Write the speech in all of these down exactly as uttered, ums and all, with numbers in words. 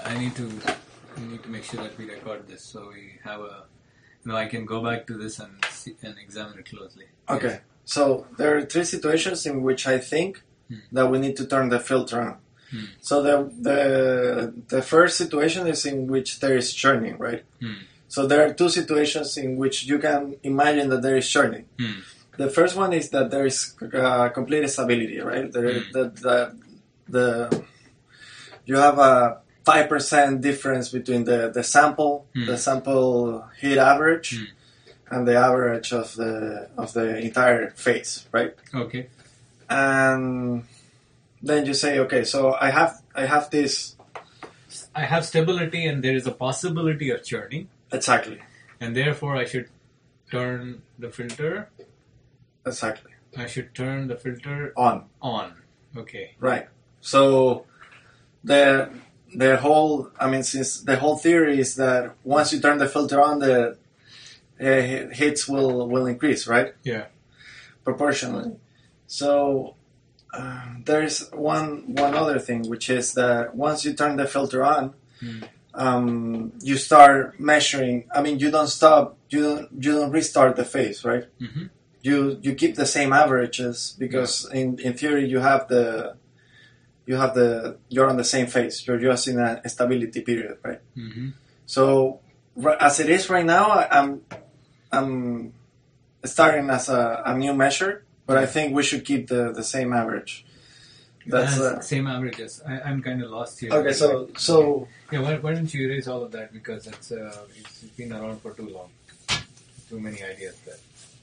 I need to we need to make sure that we record this so we have a you know I can go back to this and see, and examine it closely. Okay. Yes. So there are three situations in which I think Hmm. that we need to turn the filter on. Hmm. So the the the first situation is in which there is churning, right? Hmm. So there are two situations in which you can imagine that there is churning. Hmm. The first one is that there is uh, complete stability, right? There, Mm. the, the, the, you have a five percent difference between the, the sample, Mm. the sample heat average, Mm. and the average of the of the entire phase, right? Okay. And then you say, okay, so I have I have this I have stability and there is a possibility of churning, exactly, and therefore I should turn the filter. exactly I should turn the filter on. on. Okay. Right. So the the whole I mean since the whole theory is that once you turn the filter on, the uh, hits will will increase, right? Yeah. Proportionally. So uh, there's one one other thing, which is that once you turn the filter on, Mm. um, you start measuring. I mean, you don't stop. You don't you don't restart the phase, right? Mm-hmm. You you keep the same averages because in, in theory you have the you have the you're on the same phase. You're just in a stability period, right? Mm-hmm. So r- as it is right now, I, I'm I'm starting as a, a new measure, but I think we should keep the, the same average. That's uh, same averages. I, I'm kind of lost here. okay. So so Yeah, why, why don't you erase all of that because it's uh, it's been around for too long. Too many ideas there.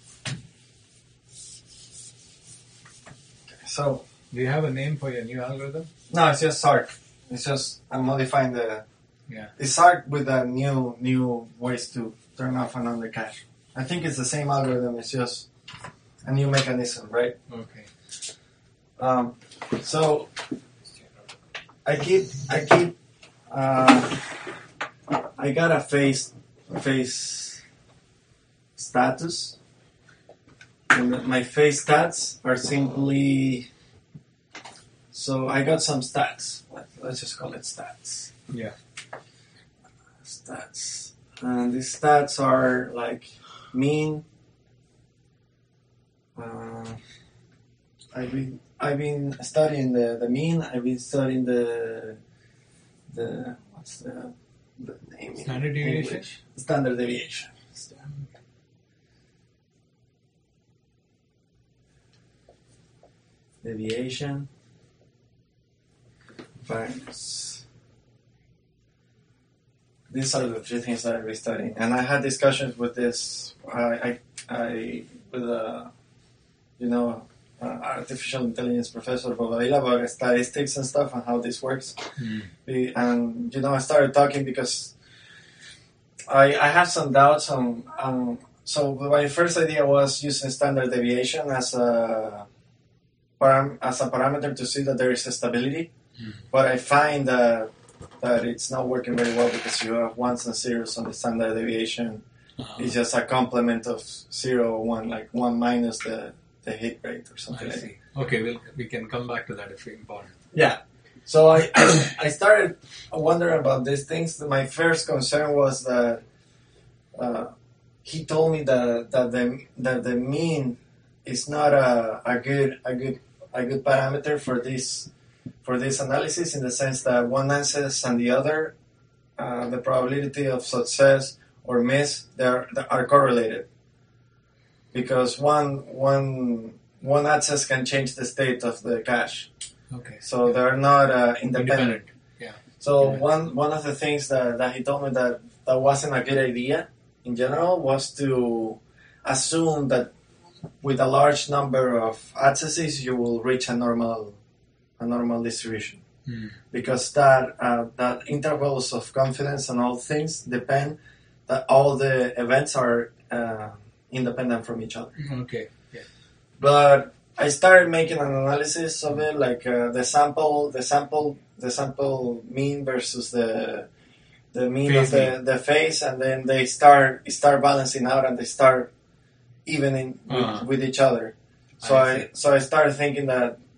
so Do you have a name for your new algorithm? no, it's just Sark. It's just I'm modifying the Yeah. it's Sark with a new new ways to turn off and on the cache. I think it's the same algorithm. It's just a new mechanism, right? Okay. Um, so I keep I keep uh, I got a face face status, and my face stats are simply. So I got some stats. Let's just call it stats. Yeah. Stats, and these stats are like mean. Uh, I've been I've been studying the, the mean. I've been studying the the what's the, the name? in Standard deviation? English? Standard deviation. Deviation. Variance. These are the three things that I've been studying, and I had discussions with this. I I, I with a you know. Uh, artificial intelligence professor Bobadilla about statistics and stuff and how this works. Mm. We, and you know, I started talking because I I have some doubts on. on so my first idea was using standard deviation as a param, as a parameter to see that there is a stability, Mm. but I find that that it's not working very well because you have ones and zeros on the standard deviation. Uh-huh. It's just a complement of zero or one, like one minus the. the hit rate or something I like see. Okay, we'll, we can come back to that if we important. Yeah. So I, I I started wondering about these things. My first concern was that uh, he told me that that the that the mean is not a, a good a good a good parameter for this for this analysis in the sense that one answers and the other uh, the probability of success or miss they are, they are correlated. Because one one one access can change the state of the cache, Okay. so they're not uh, independent. Independent. Yeah. So Yeah. one one of the things that, that he told me that, that wasn't a good idea in general was to assume that with a large number of accesses you will reach a normal a normal distribution, Mm. because that uh, that intervals of confidence and all things depend that all the events are. Uh, independent from each other. Okay. Yeah. But I started making an analysis of it, like uh, the sample, the sample, the sample mean versus the the mean Phase of the, mean. the phase, and then they start start balancing out and they start evening with, Uh-huh. with each other. So I I, see. so I started thinking that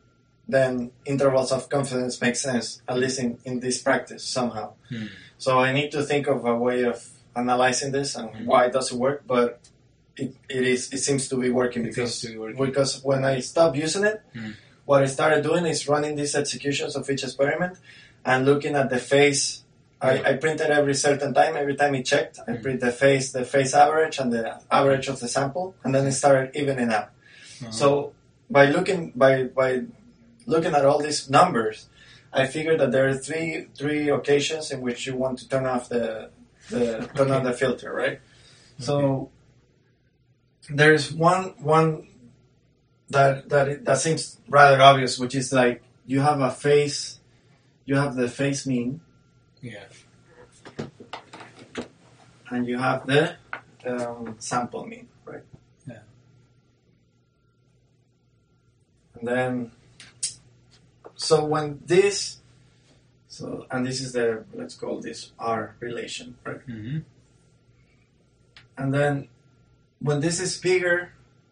then intervals of confidence make sense, at least in, in this practice somehow. Hmm. So I need to think of a way of analyzing this and Hmm. why it doesn't work, but it, it is it seems to be working It because seems to be working. because when I stopped using it, Hmm. what I started doing is running these executions of each experiment and looking at the phase. I, I printed every certain time. Every time it checked, I Mm. print the phase, the phase average, and the average of the sample, and then it started evening out. Uh-huh. So by looking by by looking at all these numbers, I figured that there are three three occasions in which you want to turn off the the turn on Okay. the filter, right? So there's one one that that that seems rather obvious, which is like you have a phase, you have the phase mean, Yeah. and you have the um, sample mean, right? Yeah. And then, so when this, so and this is the, let's call this R relation, right? Mm-hmm. And then when this is bigger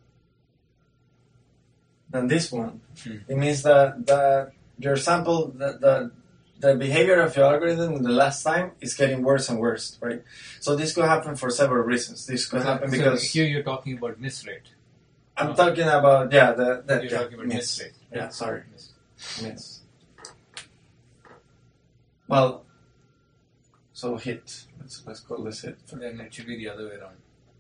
than this one, Hmm. it means that that your sample, the, the the behavior of your algorithm in the last time is getting worse and worse, right? So this could happen for several reasons. This could happen So because here you're talking about miss rate. I'm Oh. talking about yeah the, the You're yeah, talking about miss. miss rate. Yeah, sorry, Miss. miss. Well, so hit. Let's let's call this hit. Then it should be the other way around.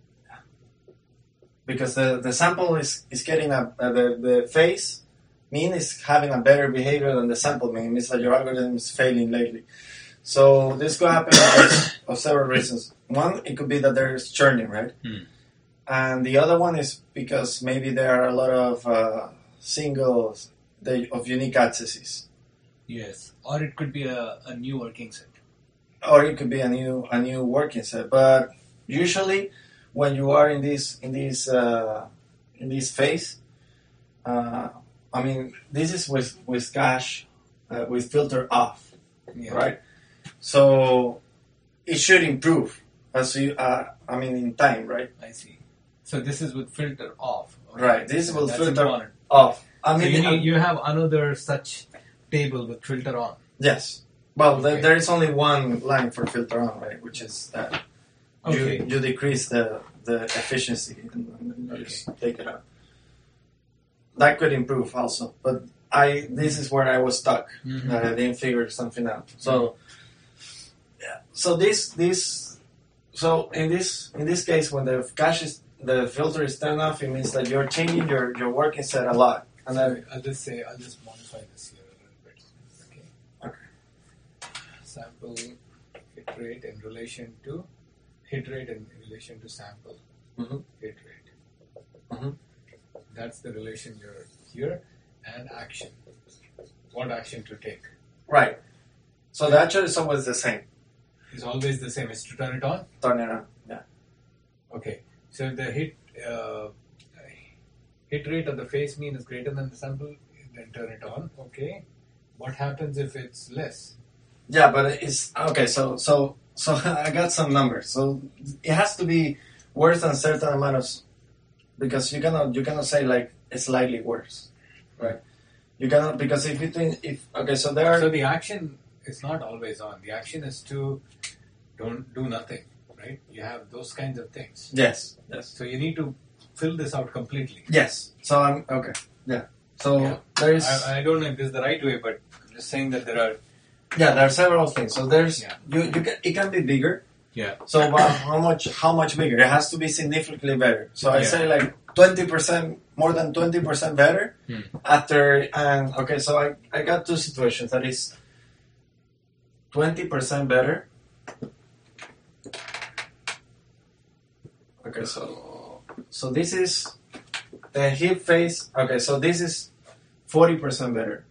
Because the, the sample is, is getting a, uh, the, the phase mean is having a better behavior than the sample mean. It means that your algorithm is failing lately. So this could happen because of several reasons. One, it could be that there's churning, right? Hmm. And the other one is because maybe there are a lot of uh, singles the, of unique accesses. Yes. Or it could be a, a new working set. Or it could be a new a new working set. But usually when you are in this in this uh, in this phase, uh, I mean, this is with with cache, uh, with filter off, Yeah. right? So it should improve as you, uh, I mean, in time, right? I see. So this is with filter off. Okay. Right. This will That's filter important. off. I So mean, you, um, need, you have another such table with filter on. yes. Well, there, Okay. there is only one line for filter on, right? Which is that Okay. you you decrease the the efficiency and, and you just take it out. That could improve also, but I this is where I was stuck. Mhm. That I didn't figure something out. So yeah. So this this so in this in this case, when the cache is the filter is turned off, it means that you're changing your your working set a lot, and then I'll just say, I'll just modify this here a little bit. Okay. Okay. Sample hit rate in relation to hit rate in relation to sample Mhm. hit rate. Mhm. That's the relation you're here, and action. What action to take right. So the actual is always the same. is always the same. Is to turn it on. Turn it on. Yeah. Okay. So if the hit uh, hit rate of the phase mean is greater than the sample, then turn it on. Okay. What happens if it's less? Yeah, but it's okay. So so so I got some numbers. So it has to be worse than certain amount of, because you cannot you cannot say like it's slightly worse, right? You cannot, because if between if okay, so there are So the action is not always on. The action is to don't do nothing, right? You have those kinds of things. yes yes So you need to fill this out completely. yes. So I'm okay. Yeah. So Yeah. there is I, I don't know if this is the right way, but I'm just saying that there are. yeah there are several things. So there's Yeah. you you can it can be bigger. Yeah. So but how much how much bigger? It has to be significantly better. So I Yeah. say like twenty percent more than twenty percent better Hmm. after and okay. So I I got two situations. That is twenty percent better. Okay, so so this is the hip phase. Okay, so this is forty percent better.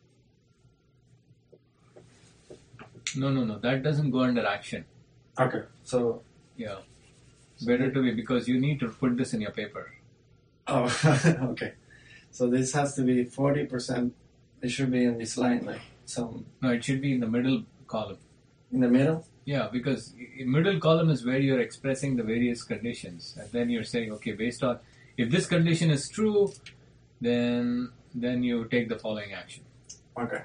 No, no, no. That doesn't go under action. Okay, so Yeah. Better to be, because you need to put this in your paper. oh okay, so this has to be forty percent. It should be in this line, like some No, it should be in the middle column. in the middle. Yeah, because i- middle column is where you're expressing the various conditions, and then you're saying, okay, based on if this condition is true, then then you take the following action. Okay.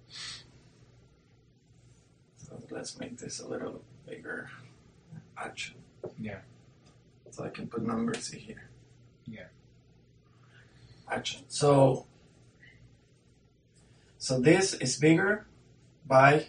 So let's make this a little bigger. Action. Yeah. So I can put numbers in here. Yeah. Action. So, so this is bigger by.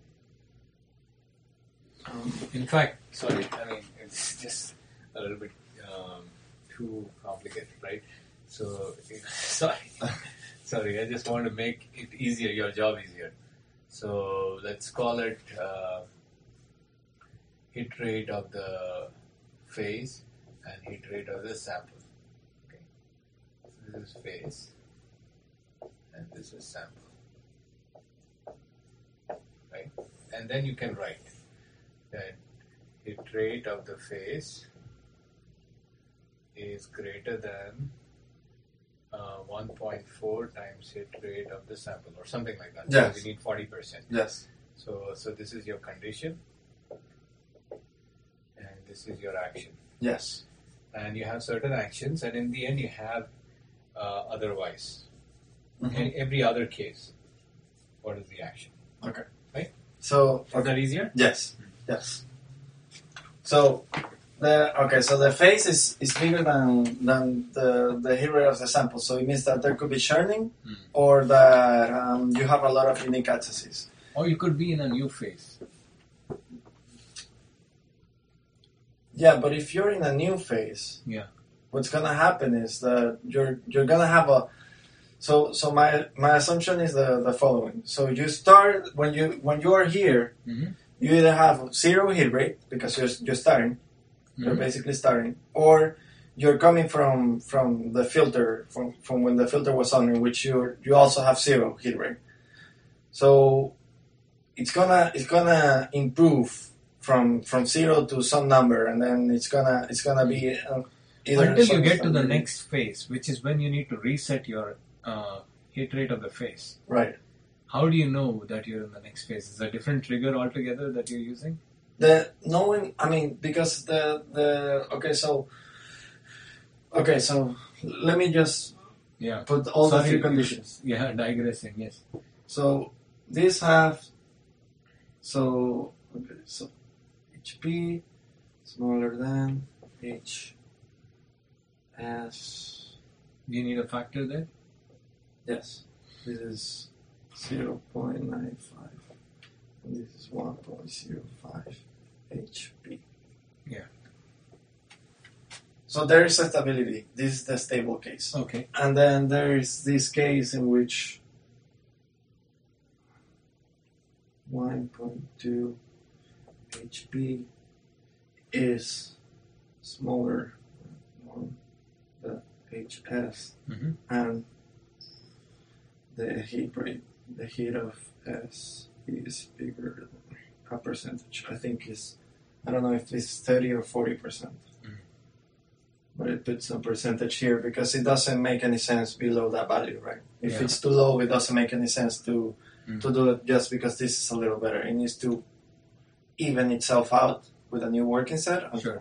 Um, In fact, sorry, I mean, it's just a little bit um, too complicated, right? So, sorry, sorry, I just want to make it easier, your job easier. So, let's call it uh, hit rate of the phase and hit rate of the sample. Okay, so this is phase and this is sample, right? And then you can write that hit rate of the phase is greater than uh, one point four times hit rate of the sample or something like that. Yes. So we need forty percent. yes. So, so this is your condition and this is your action. Yes. And you have certain actions and in the end you have uh, otherwise. Mhm. In every other case, what is the action? Okay. Right? So Is that easier? yes. Yes. So the okay. So the phase is, is bigger than than the the hit rate of the sample. So it means that there could be churning, Hmm. or that um, you have a lot of unique accesses. Or you could be in a new phase. Yeah, but if you're in a new phase, Yeah. what's gonna happen is that you're you're gonna have a so so my my assumption is the, the following. So you start when you when you are here, Mm-hmm. you either have zero hit rate because you're you're starting, you're Mhm. basically starting, or you're coming from from the filter from, from when the filter was on, in which you you also have zero hit rate. So it's gonna it's gonna improve from from zero to some number, and then it's gonna it's gonna be uh, either Until you some get to the standard- next phase, which is when you need to reset your uh, hit rate of the phase. right. How do you know that you're in the next phase? Is a different trigger altogether that you're using? The knowing, I mean, because the the okay, so okay, so let me just Yeah. put all the Sorry. three conditions. Yeah, digressing, yes. So these have so okay, so H P smaller than H S. Do you need a factor there? Yes, this is zero point nine five, and this is one point zero five H P. Yeah. So there is a stability. This is the stable case. Okay. And then there is this case in which one point two H P is smaller than the H S, Mm-hmm. and the heat rate, the heat of S is bigger than a percentage. I think is, I don't know if it's thirty or forty percent. Mm. But it puts some percentage here because it doesn't make any sense below that value, right? If Yeah. it's too low, it doesn't make any sense to Mm. to do it just because this is a little better. It needs to even itself out with a new working set. Sure.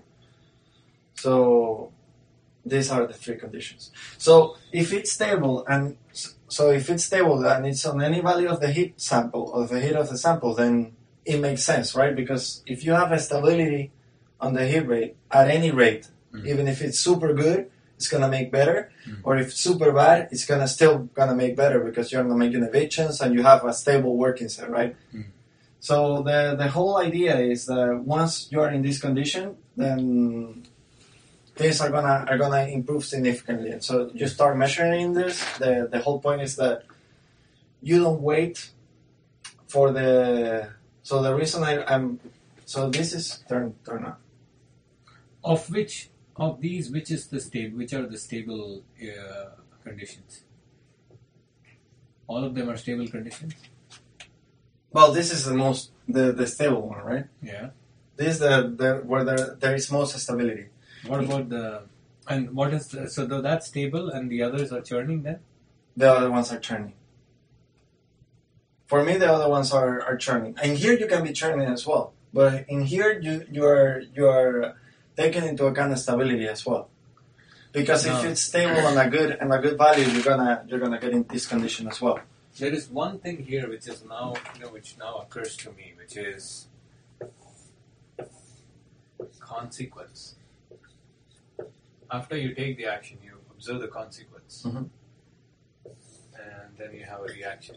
So these are the three conditions. So if it's stable and so if it's stable and it's on any value of the heat sample or the heat of the sample, then it makes sense, right? Because if you have a stability on the heat rate at any rate, Mhm. even if it's super good, it's gonna make better. Mhm. Or if it's super bad, it's gonna still gonna make better because you're gonna make innovations and you have a stable working set, right? Mhm. So the the whole idea is that once you are in this condition, then things are gonna are gonna improve significantly. And so you start measuring this. The the whole point is that you don't wait for the. So the reason I, I'm so this is turn turn on. Of which of these, which is the stable? Which are the stable uh, conditions? All of them are stable conditions. Well, this is the most the, the stable one, right? Yeah. This is the, the where there, there is most stability. What about the and what is the, so the, that's stable and the others are churning then? The other ones are churning. For me, the other ones are, are churning. And here you can be churning as well. But in here you you are you are taking into account stability as well. Because No. if it's stable and a good and a good value, you're gonna you're gonna get in this condition as well. There is one thing here which is now, you know, which now occurs to me, which is consequence. After you take the action, you observe the consequence, Mhm. and then you have a reaction.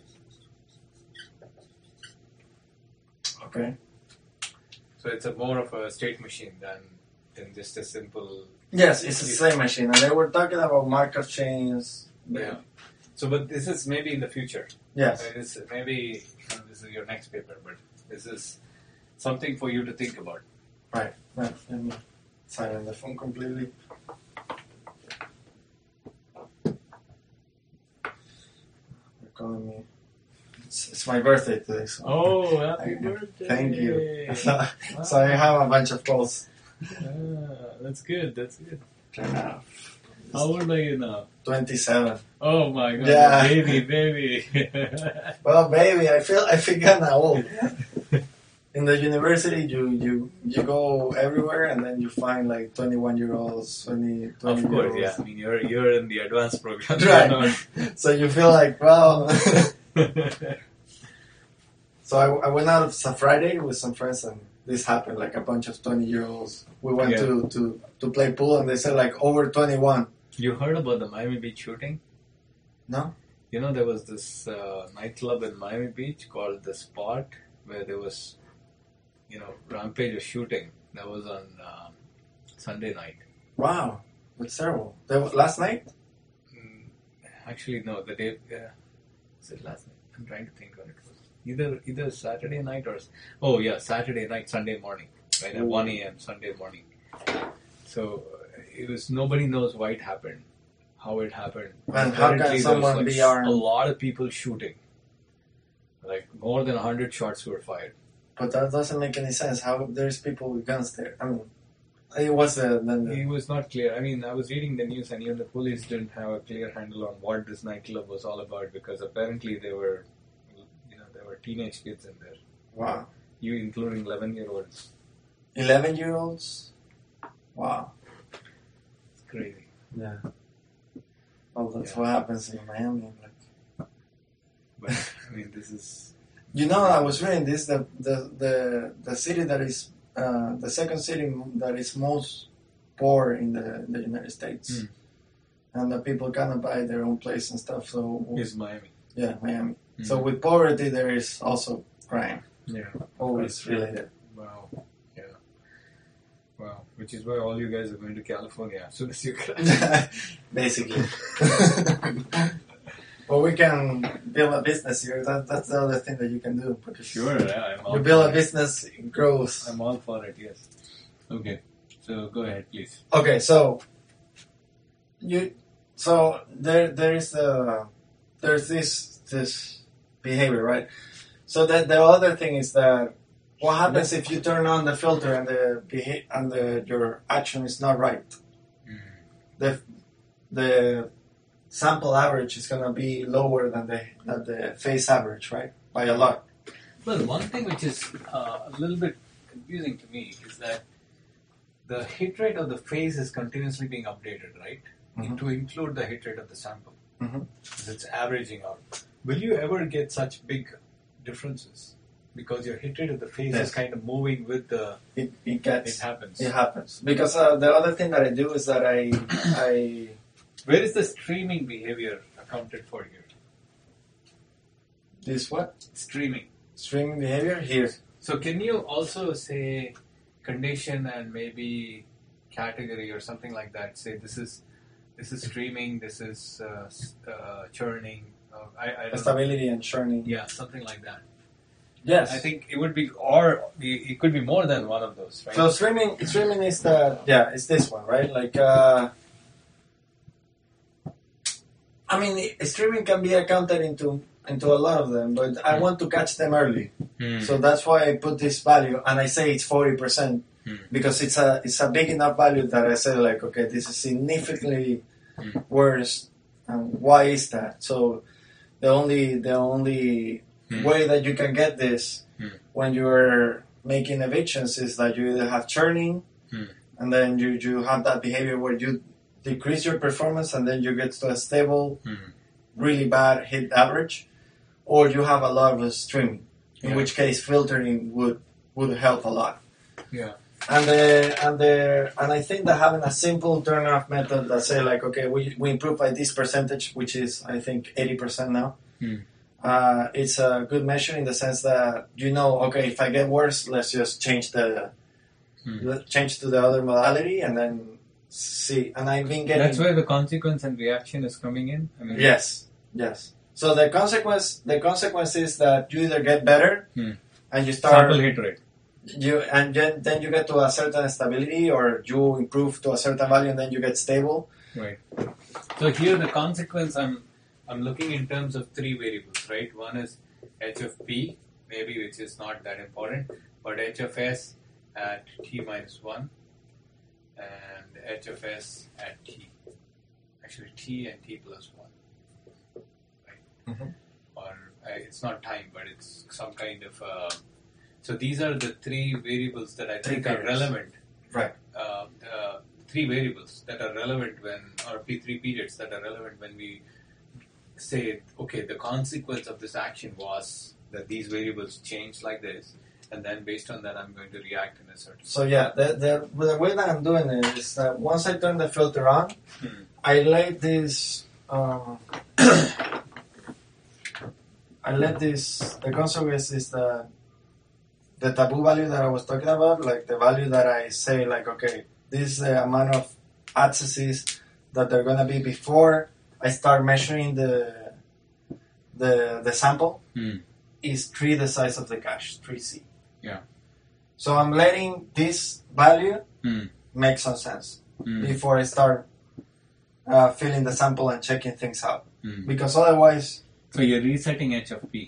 Okay. So it's a more of a state machine than than just a simple. Yes, it's the same machine, and they were talking about Markov chains. Yeah. So, but this is maybe in the future. Yes. Uh, It's maybe you know, this is your next paper, but this is something for you to think about. Right. Right. Let me silence the phone completely. They're calling me. It's, it's my birthday today, so. Oh, happy I- birthday! Thank you. So, so I have a bunch of calls. Ah, that's good. That's good. Uh, How old are you now? twenty-seven. Oh my god, Yeah. baby, baby. Well, baby, I feel I feel kind of old. In the university, you, you you go everywhere, and then you find like twenty-one year olds, twenty, twenty Of course, year yeah. olds. I mean, you're you're in the advanced program. Right. You're So you feel like, well. not- So I, I went out on Friday with some friends, and this happened. Like a bunch of twenty year olds. We went Yeah. to, to, to play pool, and they said like over twenty-one. You heard about the Miami Beach shooting? No? You know, there was this uh, nightclub in Miami Beach called The Spot, where there was, you know, rampage of shooting. That was on um, Sunday night. Wow, that's terrible. That was last night. Mm, actually, no, the day. Yeah, was it last night? I'm trying to think when it was. Either either Saturday night or oh yeah, Saturday night, Sunday morning, right at Ooh. one a.m. Sunday morning. So uh, it was nobody knows why it happened, how it happened. And how can Apparently, there was, someone like, be armed? a lot of people shooting. Like more than a hundred shots were fired. But that doesn't make any sense. How there's people with guns there? I mean, it was uh, then the, It was not clear. I mean, I was reading the news, and even the police didn't have a clear handle on what this nightclub was all about, because apparently they were, you know, there were teenage kids in there. wow, You including eleven-year-olds. eleven year olds. Wow. It's crazy. Yeah. Well, that's Yeah. what happens in Miami. Like, But I mean, this is you know, I was reading this. The the the, the city that is uh, the second city that is most poor in the, the United States, Mm. and the people cannot buy their own place and stuff. So is Miami. yeah, Miami. Mm. So with poverty, there is also crime, Yeah. always related. Wow. Yeah. Wow. Which is why all you guys are going to California as soon as you crash. Basically. Well, we can build a business here. That, that's the other thing that you can do. Because Sure. Yeah, I'm all you build for a it. business, it grows. I'm all for it. Yes. Okay. So go ahead, please. Okay, so you, so there, there is a, there's this, this behavior, right? So that the other thing is that what happens if you turn on the filter and the beha- and the your action is not right? Mm. The the sample average is gonna be lower than the than the phase average, right? By a lot. Well, one thing which is uh, a little bit confusing to me is that the hit rate of the phase is continuously being updated, right? Mhm. To include the hit rate of the sample. Mhm. Because it's averaging out. Will you ever get such big differences? Because your hit rate of the phase Yes. is kind of moving with the. It it It gets happens. it happens because uh, the other thing that I do is that I I Where is the streaming behavior accounted for here? this what Streaming. streaming behavior here. So can you also say condition and maybe category or something like that? Say this is this is streaming, this is uh, s- uh, churning. Uh, I, I don't know. Stability and churning. Yeah, something like that. Yes. I think it would be, or it could be more than one of those, right? So streaming, streaming is the yeah, it's this one, right? Like, uh, I mean, i- streaming can be accounted into into a lot of them, but I Hmm. want to catch them early, Hmm. so that's why I put this value, and I say it's forty percent Hmm. because it's a it's a big enough value that I say like, okay, this is significantly Hmm. worse, and why is that? So the only the only Hmm. way that you can get this Hmm. when you're making evictions is that you either have churning Hmm. and then you, you have that behavior where you decrease your performance and then you get to a stable, Mm. really bad hit average, or you have a lot of streaming, in Yeah. which case filtering would would help a lot. Yeah. And the and the and I think that having a simple turn off method that say like, okay, we we improve by this percentage, which is I think eighty percent now. Mm. Uh, it's a good measure in the sense that you know, okay, if I get worse, let's just change the Mm. let change to the other modality and then see. And I've been getting That's where the consequence and reaction is coming in. I mean, yes, yes. So the consequence the consequence is that you either get better Hmm. and you start sample hit rate. you and then, then you get to a certain stability, or you improve to a certain value and then you get stable. Right. So here the consequence I'm I'm looking in terms of three variables, right? One is H of P, maybe, which is not that important, but H of S at T minus one and H of S at T. Actually T and T plus one. Right? Mhm. Or uh, it's not time, but it's some kind of uh, so these are the three variables that I Three think are variables. relevant. Right. Uh, the three variables that are relevant when, or P three periods that are relevant when we say, okay, the consequence of this action was that these variables change like this, and then based on that, I'm going to react in a certain. So yeah, the, the the way that I'm doing it is that once I turn the filter on, Hmm. I let this. Uh, I let this. The consequence is the the taboo value that I was talking about, like the value that I say, like okay, this is the amount of accesses that they're gonna be before I start measuring the the the sample. Hmm. Is three the size of the cache, three C. Yeah. So I'm letting this value Hmm. make some sense Hmm. before I start uh, filling the sample and checking things out. Hmm. Because otherwise, So you're resetting H of P.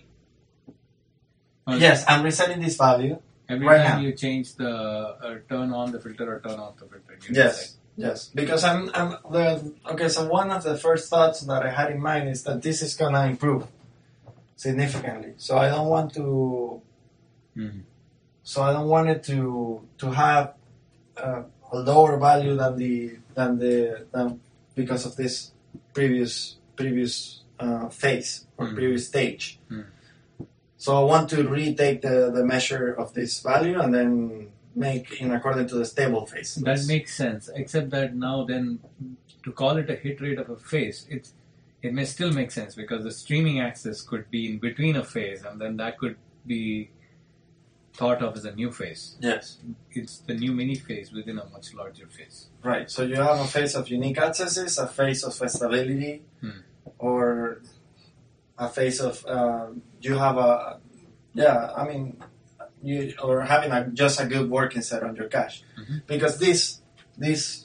Or yes, I'm resetting this value. Every right time now. you change the uh, turn on the filter or turn off the filter. You Yes, reset. yes. Because I'm, I'm the okay. So one of the first thoughts that I had in mind is that this is gonna improve significantly. So I don't want to. Hmm. So I don't want it to to have uh, a lower value than the than the than because of this previous previous uh, phase or Mm. previous stage. Mm. So I want to retake the, the measure of this value and then make in according to the stable phase. That makes sense, except that now then to call it a hit rate of a phase, it's it may still make sense because the streaming axis could be in between a phase and then that could be thought of as a new phase. Yes. It's the new mini phase within a much larger phase. Right. So you have a phase of unique accesses, a phase of stability, Hmm. or a phase of uh, you have a yeah. I mean, you or having a just a good working set on your cache, Mhm. because this this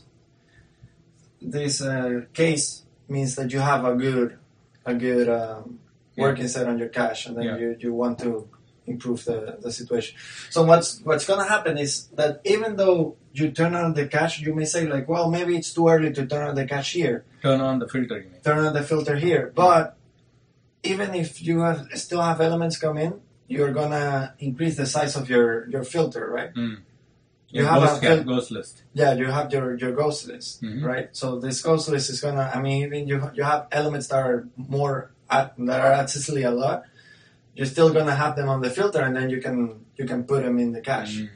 this uh, case means that you have a good a good um, Yeah. working set on your cache, and then Yeah. you, you want to improve the, the situation. So what's what's gonna happen is that even though you turn on the cache, you may say like, well, maybe it's too early to turn on the cache here, Turn on the filter, you mean? turn on the filter here. But even if you have still have elements come in, you're gonna increase the size of your, your filter, right? Mm. You Yeah, have ghost, a yeah, fil- ghost list. Yeah, you have your, your ghost list, Mhm. right? So this ghost list is gonna. I mean, even you you have elements that are more at, that are accessibly a lot. You're still gonna have them on the filter, and then you can you can put them in the cache. Mm.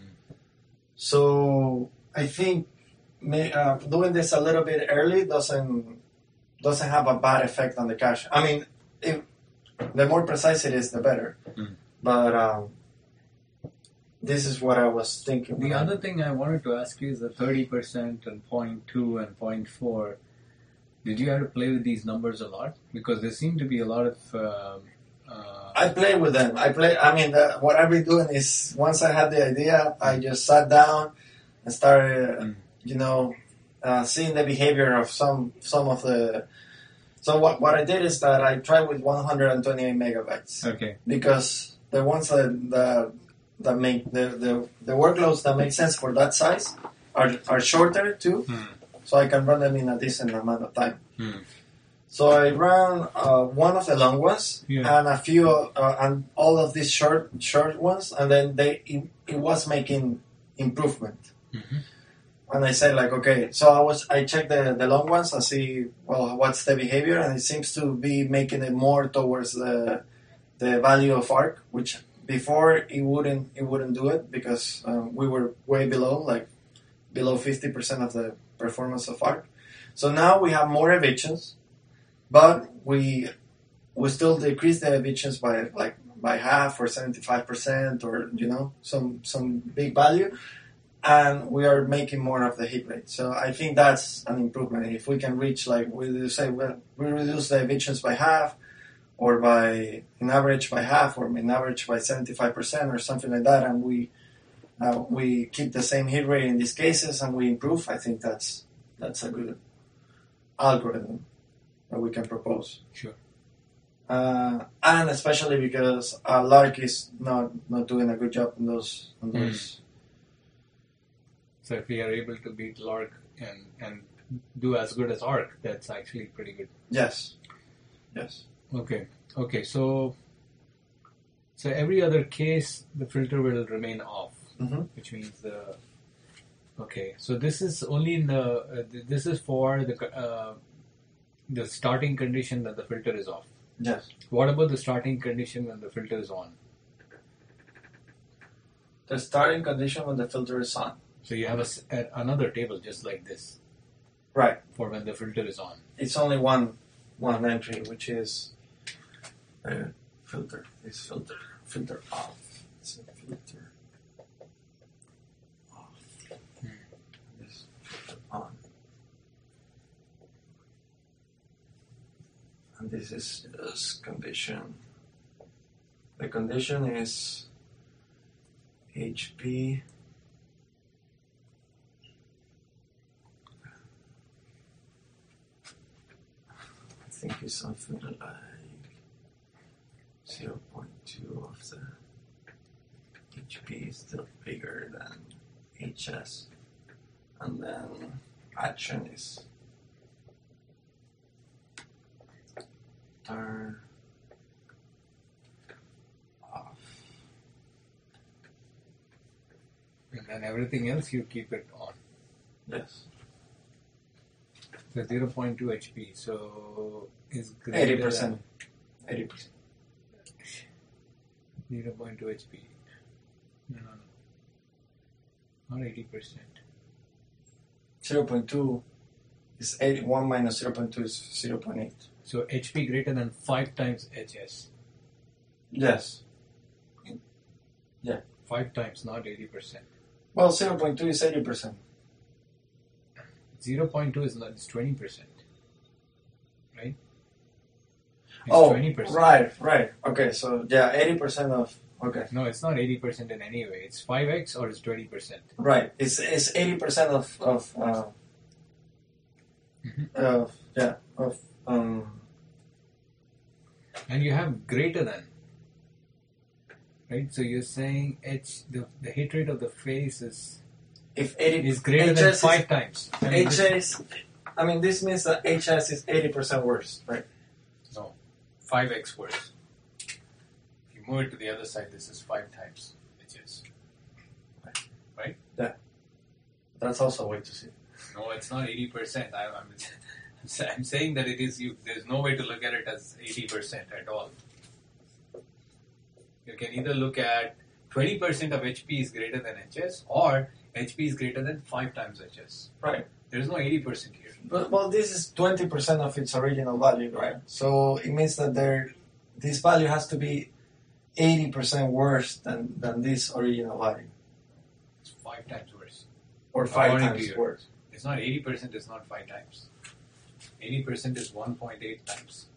So I think may, uh, doing this a little bit early doesn't doesn't have a bad effect on the cache. I mean, if, the more precise it is, the better. Mm. But um, this is what I was thinking. The when I- other thing I wanted to ask you is the thirty percent and zero point two and zero point four. Did you have to play with these numbers a lot? Because there seem to be a lot of... Um, uh, I play with them. I play. I mean, the, what I've been doing is once I had the idea, I just sat down and started, Mm. you know, uh, seeing the behavior of some some of the. So what what I did is that I tried with one hundred twenty-eight megabytes okay. because the ones that that, that make the, the the workloads that make sense for that size are are shorter too, Hmm. so I can run them in a decent amount of time. Hmm. So I ran uh, one of the long ones Yeah. and a few, uh, and all of these short short ones, and then they it, it was making improvement. Mhm. and I said like, okay, so I was I checked the, the long ones and see well what's the behavior, and it seems to be making it more towards the the value of ARC, which before it wouldn't it wouldn't do it because um, we were way below, like below fifty percent of the performance of ARC. So now we have more evictions, but we we still decrease the evictions by like by half or seventy-five percent or you know some some big value, and we are making more of the hit rate. So I think that's an improvement. If we can reach like we say well, we reduce the evictions by half, or by in average by half, or in average by seventy-five percent or something like that, and we uh, we keep the same hit rate in these cases and we improve, I think that's that's a good algorithm that we can propose. Sure. Uh, and especially because uh, Lark is not, not doing a good job in those. In those. Mm. So if we are able to beat Lark and, and do as good as Arc, that's actually pretty good. Yes. Yes. Okay. Okay. So so every other case, the filter will remain off, Mm-hmm. which means the. Okay. So this is only in the. Uh, this is for the uh, the starting condition that the filter is off. Yes. What about the starting condition when the filter is on? The starting condition when the filter is on. So you have a, a, another table just like this. Right. For when the filter is on. It's only one one entry, which is uh, filter. Is filter filter off. It's a filter off. Hmm. This filter on. And this is this condition. The condition is H P. I think it's something like zero point two of the H P is still bigger than H S, and then action is turn off. And then everything else you keep it on. Yes. So zero point two H P. So is Eighty percent. Eighty percent. zero point two H P. No, no, no. Not eighty percent. Zero point two is eight. One minus zero point two is zero point eight. So H P greater than five times H S. Yes. Yeah. Five times, not eighty percent. Well, zero point two is eighty percent. zero point two is not, it's twenty percent. Right? It's Oh, twenty percent. right, right. Okay, so yeah, eighty percent of, okay. No, it's not eighty percent in any way. It's five x or it's twenty percent. Right, it's it's eighty percent of, of, uh, Mm-hmm. of, yeah, of, um, And you have greater than. Right? So you're saying H, the, the hit rate of the face is if eighty is greater H S than is- five times. I mean, H S, I mean, this means that H S is eighty percent worse, right? No, five x worse. If you move it to the other side, this is five times H S. Right? That's also a way to see it. No, it's not eighty percent. I'm, I'm, I'm saying that it is. You. There's no way to look at it as eighty percent at all. You can either look at twenty percent of H P is greater than H S, or H P is greater than five times H S. Right. There's no eighty percent here. But, well, this is twenty percent of its original value, right? So it means that there, this value has to be eighty percent worse than, than this original value. It's five times worse. Or five According to times you. worse. It's not eighty percent. It's not five times. eighty percent is one point eight times.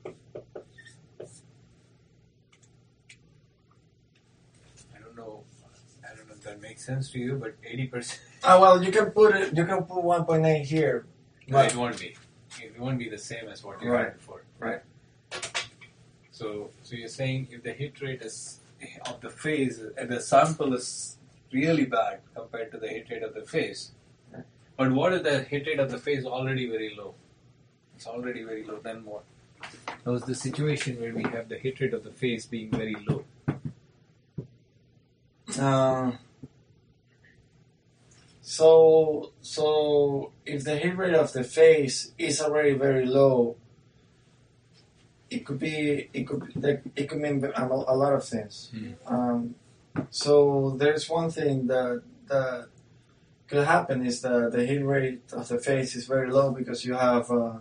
I don't know. I don't know if that makes sense to you, but eighty percent. Ah, well, you can put it, you can put one point eight here. No, But, it won't be. It won't be the same as what you Right. had before. Right. So, so you're saying if the hit rate is of the phase, uh, the sample is really bad compared to the hit rate of the phase. Right. But what if the hit rate of the phase already very low? It's already very low. Then what? That was the situation where we have the hit rate of the phase being very low. uh, So, so if the hit rate of the face is already very low, it could be it could be, it could mean a a lot of things. Mm. Um, so there's one thing that that could happen is that the hit rate of the face is very low because you have uh,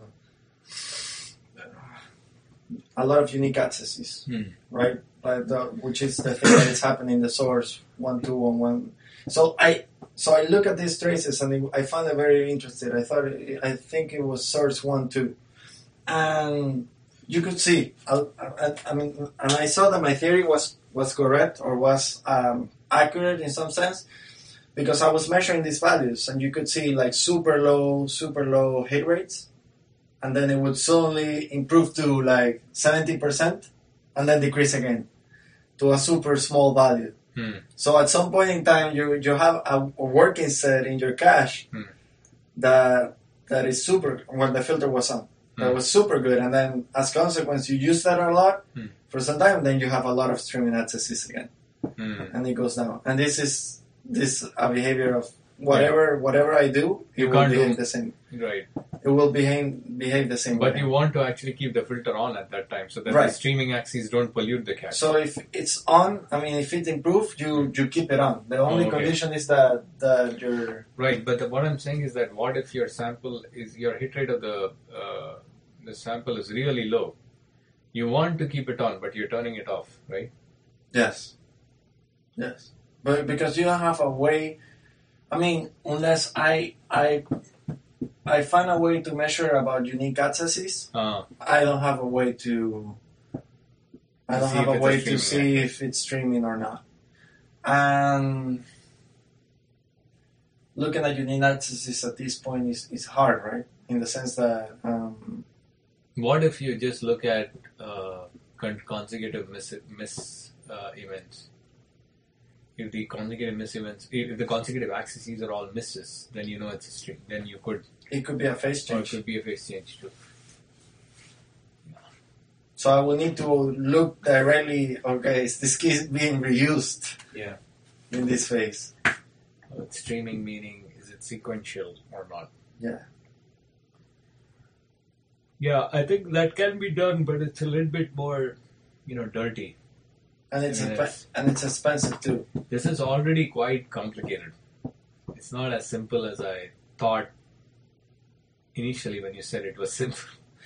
a lot of unique accesses, Mm. right? Like the, which is the thing that is happening in the source one two one one. So I so I look at these traces and it, I found it very interesting. I thought it, I think it was source one two, and you could see. I, I, I mean, and I saw that my theory was was correct or was um, accurate in some sense. Because I was measuring these values, and you could see like super low, super low hit rates, and then it would suddenly improve to like seventy percent, and then decrease again to a super small value. Hmm. So at some point in time, you you have a, a working set in your cache Hmm. that that is super when the filter was on. That Hmm. was super good, and then as a consequence, you use that a lot Hmm. for some time. Then you have a lot of streaming accesses again, Hmm. and it goes down. And this is this a behavior of whatever whatever I do, it You will can't behave do- the same. Right. It will behave behave the same But way. you want to actually keep the filter on at that time so that Right. the streaming axes don't pollute the cache. So if it's on, I mean, if it improves, you you keep it on. The only Oh, okay. condition is that that your Right, but the, what I'm saying is that what if your sample is your hit rate of the uh, the sample is really low? You want to keep it on, but you're turning it off, right? yes, yes, but because you don't have a way. I mean, unless I I I find a way to measure about unique accesses, Uh, I don't have a way to. I To don't see have if a it's a way to streaming see actor. if it's streaming or not. And looking at unique accesses at this point is, is hard, right? In the sense that um, what if you just look at uh, con- consecutive miss, miss uh, events? If the consecutive miss events, if the consecutive axes are all misses, then you know it's a string. Then you could, it could be a phase or it change. could be a phase change too. So I will need to look directly. Okay, is this key being reused Yeah. in this phase? Uh, streaming meaning is it sequential or not? Yeah. Yeah, I think that can be done, but it's a little bit more, you know, dirty. And it's Yes. expe- and it's expensive too. This is already quite complicated. It's not as simple as I thought initially when you said it was simple.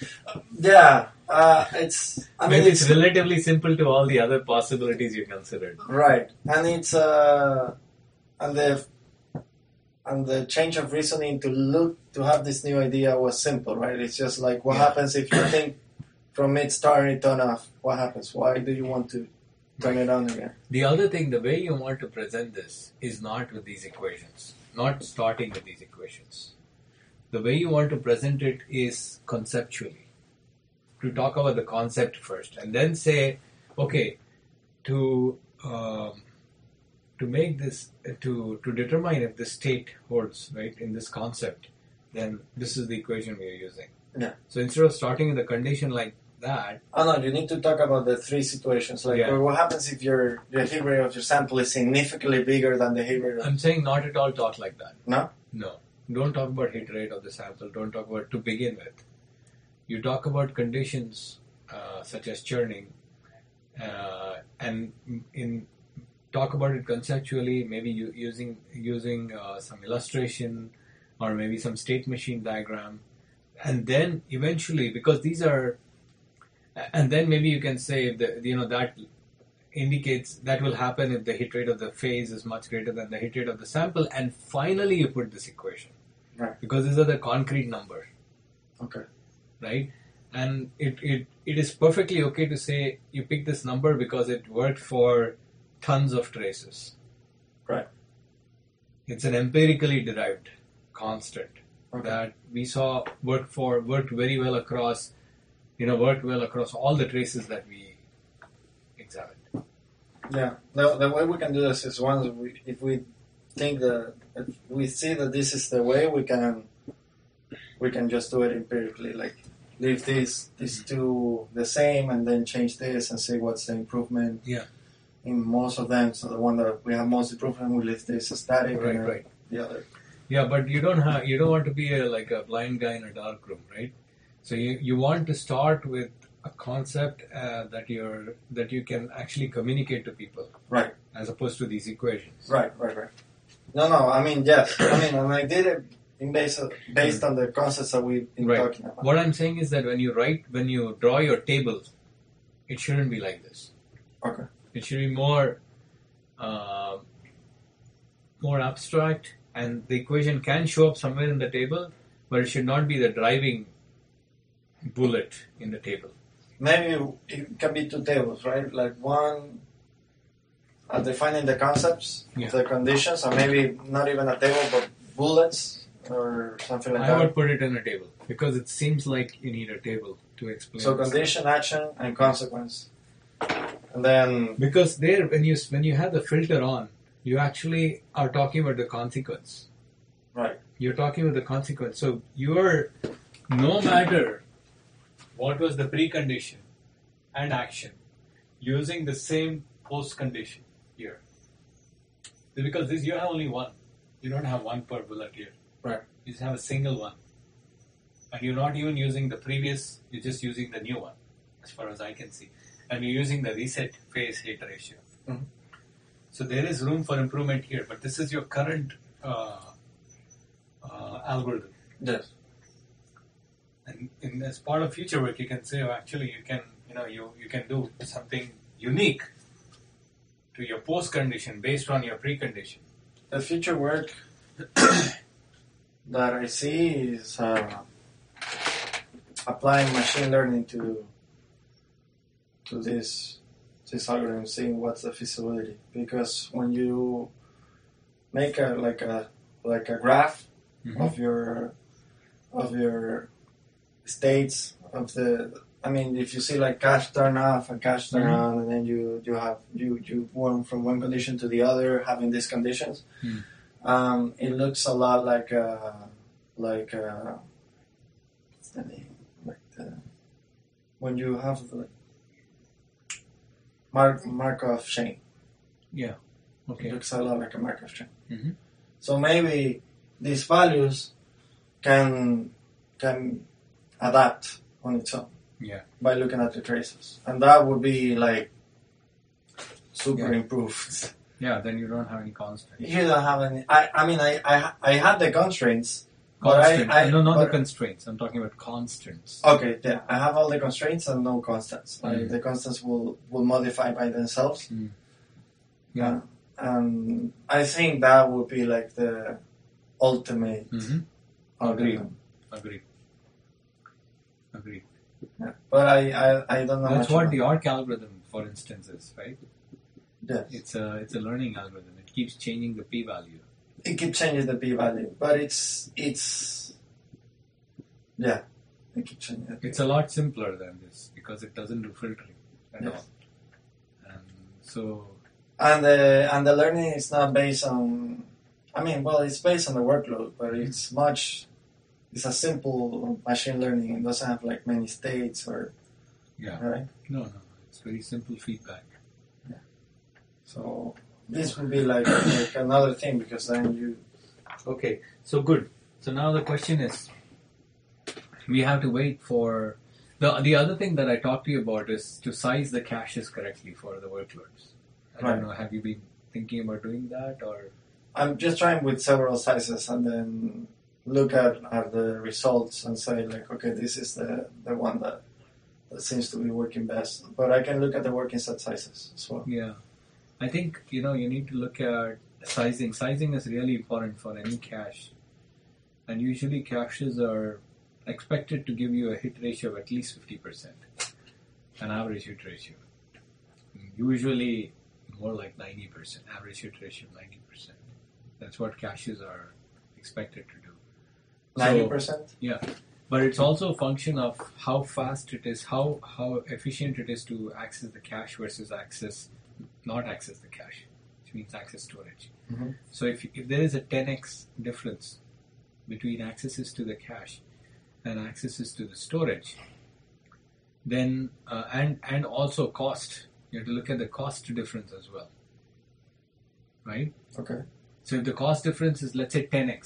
Yeah, uh, it's. I mean, Maybe it's it's relatively simple to all the other possibilities you considered. right, and it's uh, and the and the change of reasoning to look to have this new idea was simple, right? It's just like what Yeah. happens if you think from mid start and turn off. What happens? Why do you want to turn it on again? The other thing, the way you want to present this is not with these equations, not starting with these equations. The way you want to present it is conceptually. To talk about the concept first, and then say, okay, to um, to make this, to to determine if this state holds, right, in this concept, then this is the equation we are using. Yeah. So instead of starting with a condition like that, Oh no, you need to talk about the three situations. Like, Yeah. what happens if your the hit rate of your sample is significantly bigger than the hit rate of I'm saying not at all talk like that. no? No. Don't talk about hit rate of the sample. Don't talk about to begin with. You talk about conditions uh, such as churning, uh, and in talk about it conceptually. Maybe you, using using uh, some illustration, or maybe some state machine diagram, and then eventually, because these are, and then maybe you can say that you know that indicates that will happen if the hit rate of the phase is much greater than the hit rate of the sample, and finally you put this equation. Right. Because these are the concrete numbers, Okay. right? And it, it, it is perfectly okay to say you pick this number because it worked for tons of traces. Right. It's an empirically derived constant Okay. that we saw worked for worked very well across, you know, worked well across all the traces that we examined. Yeah, the, the way we can do this is once we, if we think that if we see that this is the way we can we can just do it empirically, like leave these these two the same and then change this and see what's the improvement. Yeah. In most of them, so the one that we have most improvement, we leave this static Right, and right. the other. Yeah, but you don't have you don't want to be a, like a blind guy in a dark room, right? So you, you want to start with a concept uh, that you're that you can actually communicate to people, Right. as opposed to these equations. Right, right, right. No, no. I mean, yes. I mean, and I did it in base based on the concepts that we've been Right. talking about. What I'm saying is that when you write, when you draw your table, it shouldn't be like this. Okay. It should be more, uh, more abstract, and the equation can show up somewhere in the table, but it should not be the driving bullet in the table. Maybe it can be two tables, right? Like one uh, defining the concepts, Yeah. the conditions, or maybe not even a table, but bullets or something like I that. would put it in a table because it seems like you need a table to explain. So this. condition, action, and consequence, and then Because there, when you when you have the filter on, you actually are talking about the consequence. right, You're talking about the consequence. So you're, no matter what was the precondition and action, using the same post condition here. Because this you have only one. You don't have one per bullet here. right, You just have a single one. And you're not even using the previous, you're just using the new one, as far as I can see. And you're using the reset phase hit ratio. Mhm. So there is room for improvement here, but this is your current uh, uh, algorithm. yes, And in, as part of future work, you can say, oh, actually, you can, you know, you, you can do something unique to your post condition based on your precondition. the future work that I see is uh, applying machine learning to to this this algorithm, seeing what's the feasibility. Because when you make a like a like a graph Mhm. of your of your states of the, I mean, if you see like cash turn off and cash turn Mhm. on, and then you you have you you went from one condition to the other, having these conditions, Mm. um, it looks a lot like uh, like uh, what's the name? Like the, when you have the Mark Markov chain. Yeah. It Okay. looks a lot like a Markov chain. Mhm. So maybe these values can can adapt on its own. Yeah. By looking at the traces, and that would be like super Yeah. improved. Yeah, then you don't have any constraints. You don't have any. I, I mean, I, I I had the constraints, but I, Constraints. I no, not but, the constraints. I'm talking about constants. okay, yeah, I have all the constraints and no constants. Like Mm. the constants will will modify by themselves. Mm. Yeah. Uh, and I think that would be like the ultimate Mm-hmm. algorithm. Agreed. Agreed. Yeah. But I, I, I don't know. That's much what about the ARC algorithm, for instance, is, right? Yes. It's a it's a learning algorithm. It keeps changing the p-value. It keeps changing the p-value, but it's it's yeah, it keeps changing. The It's a lot simpler than this because it doesn't do filtering at Yes. all. And so, And the and the learning is not based on. I mean, well, it's based on the workload, but it's much. It's a simple machine learning. It doesn't have like many states or yeah. right. No, no, no. It's very simple feedback. So this would be like, like another thing because then you. Okay, so good. So now the question is, we have to wait for the the other thing that I talked to you about is to size the caches correctly for the workloads. I Right. don't know. Have you been thinking about doing that or? I'm just trying with several sizes and then look at, at the results and say like, okay, this is the, the one that, that seems to be working best. But I can look at the working set sizes as well. Yeah, I think you know you need to look at sizing. Sizing is really important for any cache, and usually caches are expected to give you a hit ratio of at least fifty percent, an average hit ratio. Usually more like ninety percent, average hit ratio of ninety percent. That's what caches are expected to do. ninety percent? Yeah, but it's also a function of how fast it is, how how efficient it is to access the cache versus access, not access the cache, which means access storage. Mm-hmm. So if if there is a ten x difference between accesses to the cache and accesses to the storage, then uh, and and also cost, you have to look at the cost difference as well, right? Okay. So if the cost difference is let's say ten x,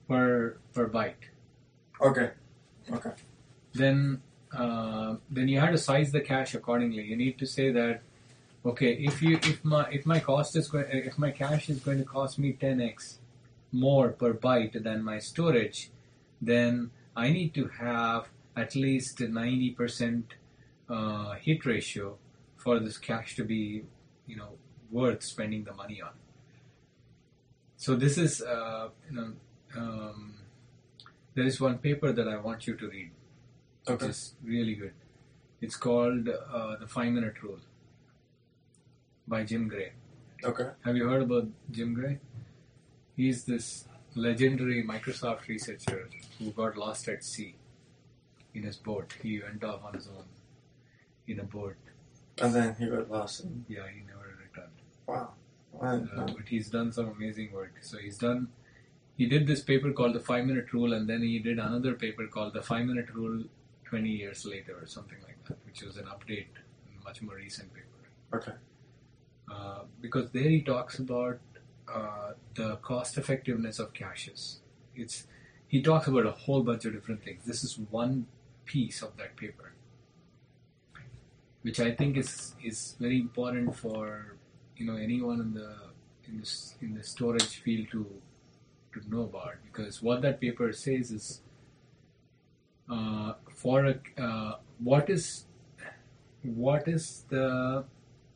per per byte. Okay. Okay. Then uh, then you have to size the cache accordingly. You need to say that, okay, if you if my if my cost is going if my cache is going to cost me ten x more per byte than my storage, then I need to have at least ninety percent uh, hit ratio for this cache to be, you know, worth spending the money on. So this is, uh, you know, um, there is one paper that I want you to read, Okay. which is really good. It's called uh, The Five Minute Rule by Jim Gray. Okay. Have you heard about Jim Gray? He's this legendary Microsoft researcher who got lost at sea in his boat. He went off on his own in a boat. And then he got lost. Yeah, he never returned. Wow. I, Uh, but he's done some amazing work. So he's done, he did this paper called The Five Minute Rule, and then he did another paper called The Five Minute Rule twenty years later or something like that, which was an update, a much more recent paper. okay. Uh, because there he talks about uh, the cost effectiveness of caches. It's he talks about a whole bunch of different things. This is one piece of that paper, which I think is is very important for, you know, anyone in the in this in the storage field to to know about, because what that paper says is uh, for a uh, what is what is the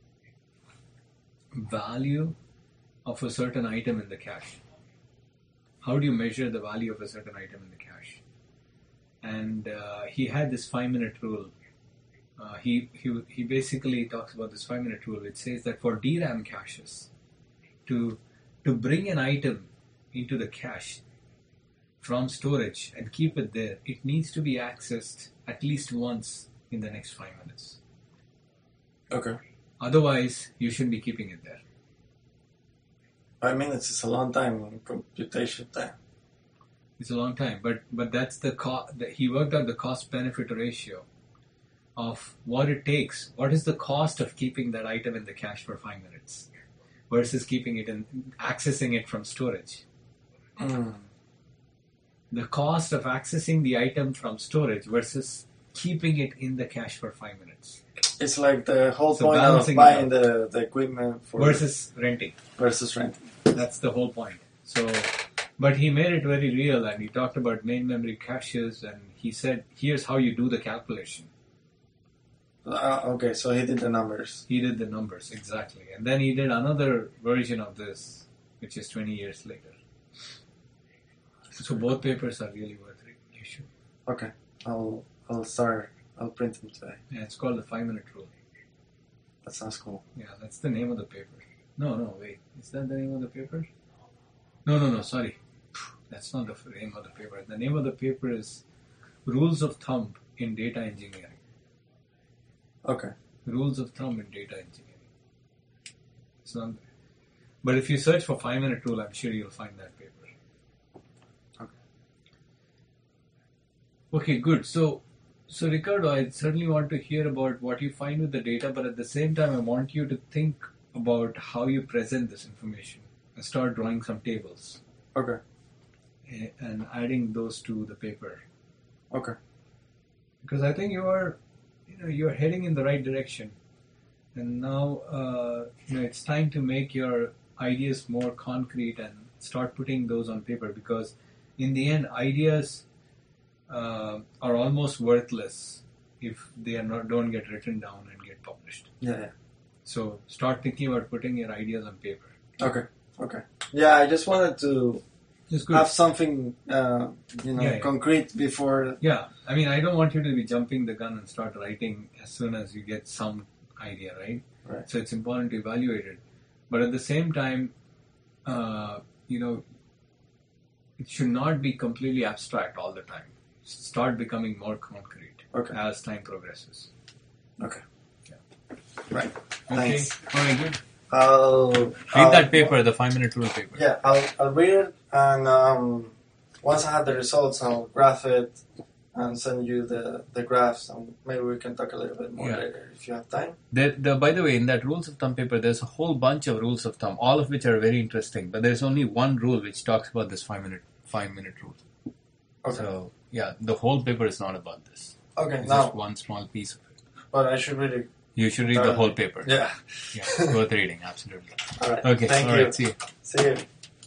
value of a certain item in the cache. How do you measure the value of a certain item in the cache? And uh, he had this five-minute rule. Uh, he, he he basically talks about this five-minute rule, which says that for D RAM caches, to to bring an item into the cache from storage and keep it there, it needs to be accessed at least once in the next five minutes. Okay. Otherwise, you shouldn't be keeping it there. Five minutes is a long time in computation time. It's a long time, but but that's the co- the, he worked out the cost-benefit ratio of what it takes. What is the cost of keeping that item in the cache for five minutes versus keeping it in accessing it from storage? Mm. The cost of accessing the item from storage versus keeping it in the cache for five minutes. It's like the whole So point of balancing it buying out. the, the equipment for Versus renting. versus renting. That's the whole point. So, but he made it very real, and he talked about main memory caches, and he said, here's how you do the calculation. Uh, okay, so he did the numbers. He did the numbers, exactly. And then he did another version of this, which is twenty years later. So both papers are really worth reading. You should. Okay, I'll I'll start. I'll print them today. Yeah, it's called the five-minute rule. That sounds cool. Yeah, that's the name of the paper. No, no, wait. Is that the name of the paper? No, no, no, sorry. That's not the name of the paper. The name of the paper is Rules of Thumb in Data Engineering. Okay. Rules of Thumb in Data Engineering. It's not, but if you search for five-minute rule, I'm sure you'll find that paper. Okay. Okay, good. So, so Ricardo, I certainly want to hear about what you find with the data, but at the same time, I want you to think about how you present this information and start drawing some tables Okay. eh, and adding those to the paper. Okay. Because I think you are, you know, you're heading in the right direction, and now, uh, you know, it's time to make your ideas more concrete and start putting those on paper. Because in the end, ideas uh, are almost worthless if they are not don't get written down and get published. Yeah. Yeah. So start thinking about putting your ideas on paper. Okay. Okay. Yeah, I just wanted to It's good. have something, uh, you know, Yeah, yeah. concrete before. Yeah, I mean, I don't want you to be jumping the gun and start writing as soon as you get some idea, right? Right. So it's important to evaluate it. But at the same time, uh, you know, it should not be completely abstract all the time. Start becoming more concrete Okay. as time progresses. Okay. Yeah. Right. Okay. Thanks. All right, good. I'll Read I'll- that paper, the five-minute rule paper. Yeah, I'll I'll read it, and um, once I have the results, I'll graph it and send you the, the graphs, and maybe we can talk a little bit more Yeah. later if you have time. The, the, by the way, in that rules of thumb paper, there's a whole bunch of rules of thumb, all of which are very interesting. But there's only one rule which talks about this five-minute five minute rule. Okay. So yeah, the whole paper is not about this. Okay. It's Now, just one small piece of it. but I should really. You should read the whole paper. Yeah. Yeah, it's worth reading, absolutely. All right. Okay, Thank all you. right, see you. See you.